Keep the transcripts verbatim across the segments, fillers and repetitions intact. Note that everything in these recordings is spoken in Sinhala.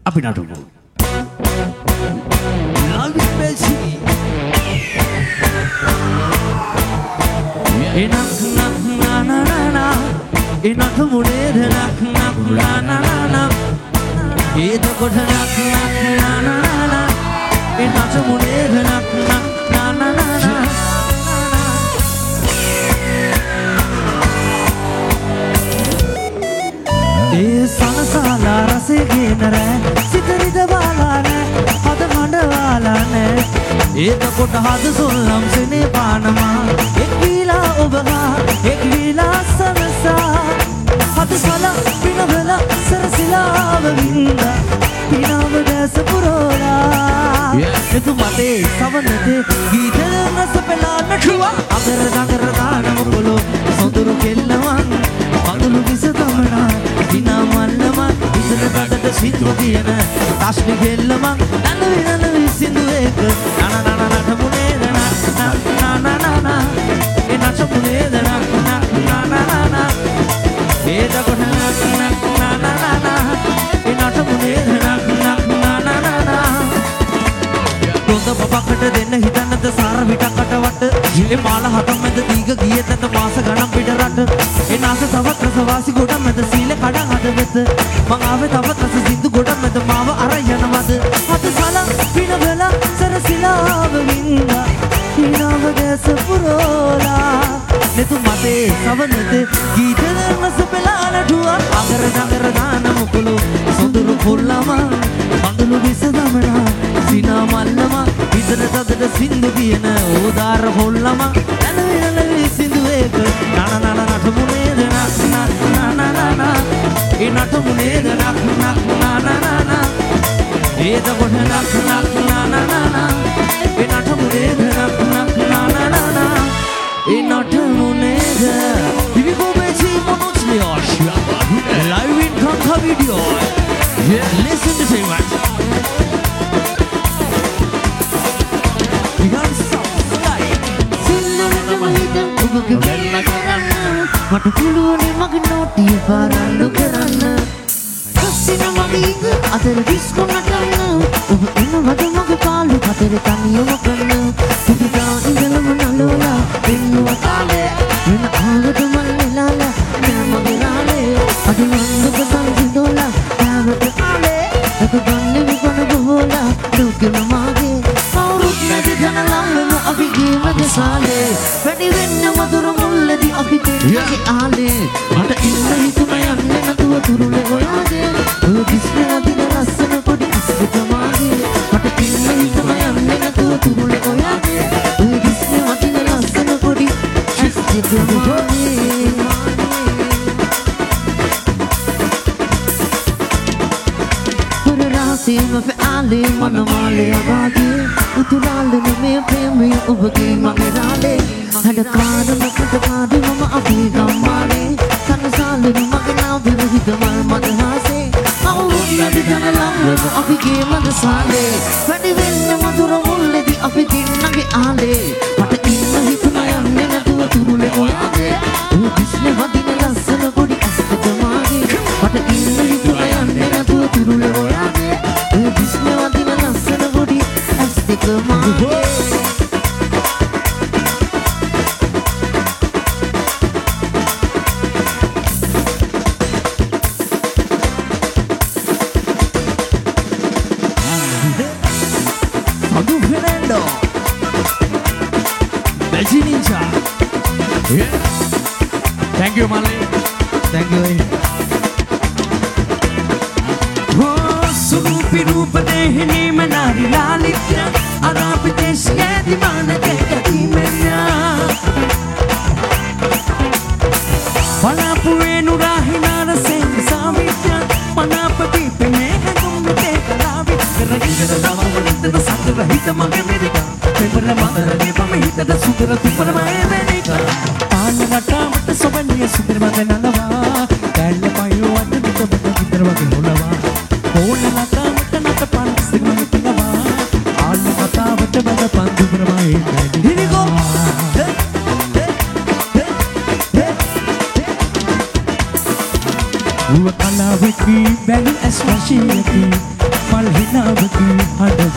අපි නටමු. Love is Messi. Enak nak na na na na. Enak mune nak nak na na na na. Edo ko nak nak na na na na. Enak mune nak nak na na na na. ඒ සනසාලා රසේ ගේනර සිතරිද බාලානේ හද හඬවාලානේ ඒතකොට හද සොල්ලම් සෙනේ පානමා එක් වීලා ඔබහා එක් වීලා සනසා හද සලා පිනවලා සරසිලාව වින්දා පිනව දැස පුරෝලා එතු මතේ සවනතේ ගීතල රස පෙලා නටුවා අගර නගර දාන මුකුලෝ සොඳුරු කෙල්ලවන් පඳුළු විස තමනා දිනා මල්ලම ඉතල රටට සින්දු කියන තාස්ලි ගෙල්ලම නනවි නනවි සින්දු එක නන නන නටමුනේ දන නන නන නන ඒ නටමුනේ දන නන නන නන ඒ දකොට නන නන නන ඒ නටමුනේ දන නන නන රොඳ පපකට දෙන්න හිතන්නද සාර විටකට වට ඒ මාල හතක් මැද දීග ගියේ නැත මාස ගණන් පිට රට ඒ නාස තවත් රසවාසි ගොඩ මැද සීල කඩන් හද වෙත මං ආවේ තවත් රස සින්දු ගොඩ මැද මාව අර යනවද හත සලා පිනවලා සරසිලාව වින්දා පිනව දැස පුරෝලා නෙතු මතේ සවනතේ ගීතල රස පෙලා නටුවා අගර නගර දාන මුකුළු සොඳුරු පුල්ලම පඳුළු විස දමනා සිනා මල්ලම ඉතල තදට සින්දු කියන ඕදාර පොල්ලම නනවි නනවි සින්දු එක නන නන නටමුනේ දනක් නන නන නන ඒ නටමුනේ දනක් නන නන නන ඒ දකොට නක් නක් නන නන ඒ නටමුනේ දනක් නක් නන නන ඒ නටමුනේ ද Here we go baby monotonous live in Kanka video. Yeah, listen to say what මට පුළුවනේ මගේ නෝටිය පාරන්න කරන්න කස්සින මගේ ඉඟ අතර ඩිස්කෝ නටන්න ඔබ එනවද මගේ පාලු අතර තනියම කරන්න පුදුදා ඉඳලම නලෝලා එන්නුව කාලේ වෙන ආගට මල් නෙලාලා නෑ මගේ නාලේ අද මංගක සංසිඳෝලා යාවට කාලේ එක ගන්න විපන බහෝලා දුකම මාගේ කවුරුත් නැති තන ළඟම අපි ගේමද සාලේ වැඩි වෙන්න මధుර මුල්ලදී අපි දෙන්නගේ ආලේ මට ඉන්න හිතුන යන්නේ නැතුව තුරුලේ ඔයාගේ ඔය කිස්නේ අදින ලස්සන පොඩි අස්විත මාගේ මට ඉන්න හිතුන යන්නේ නැතුව තුරුලේ ඔයාගේ ඔය කිස්නේ අදින ලස්සන පොඩි අස්විත මාගේ පුර රාසීම ෆාලේ මනමාලේ අගාගේ උතුරාලේ මේ ප්‍රේමය ඔබගේ මගේ රාලේ හඩ කාරම කට කාදි මම අපි ගම්මානේ සනසාලේ මගේ නාව විහිද මල් මද හාසේ අවුරුදු නැති තන ළඟම අපි ගේමද සාලේ වැඩි වෙන්න මధుර මුල්ලේදී අපි දින්නගේ ආලේ මට ඉන්න හිතුන යන්නේ නැතුව තුරුලේ ඔයාගේ ඔය කිස්නේ වදින ලස්සන පොඩි අස්විත මාගේ මට ඉන්න හිතුන යන්නේ නැතුව තුරුලේ ඔයාගේ ඔය කිස්නේ වදින ලස්සන පොඩි අස්විත මාගේ Yeah. Thank you, Mali. Thank you. Oh, surupi rupa dehini menari lalitya Arabi desya di mana kekati menya Palapu enu rahina rasen samitya Panapati pemeha kumte kalavi Keragita da dama wanita da satara hita mage merika Pepara madara de pamehita da sudara tupara mae menika Nata sobaniya sundar mage nalava Kalla payo adda dita bata gidar wage holava Kola nata mata nata pan sirmani pilava Alla nata vata bada pan dubra mae Here we go hey, hey, hey, hey, hey. Uwa kala wiki balu aswashiyati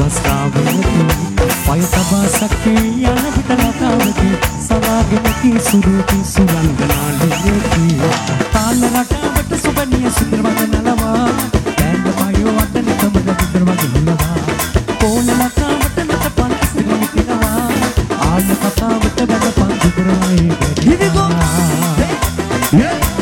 ස්කාවකි පය තබා සක්කේ යන විට ලතාවකි සවාගෙනකි සුරුකි සුරංගනාලියකි තාල රටාවට සුබනිය සුන්දර වදනලවා බෑන්ඩ පයෝ වටන කමද විතර වගේ කෝල ලතාවට මත පන්සිරි පිනවා ආල කතාවට බැඳ පන්සිතරයි Here we go. Yeah.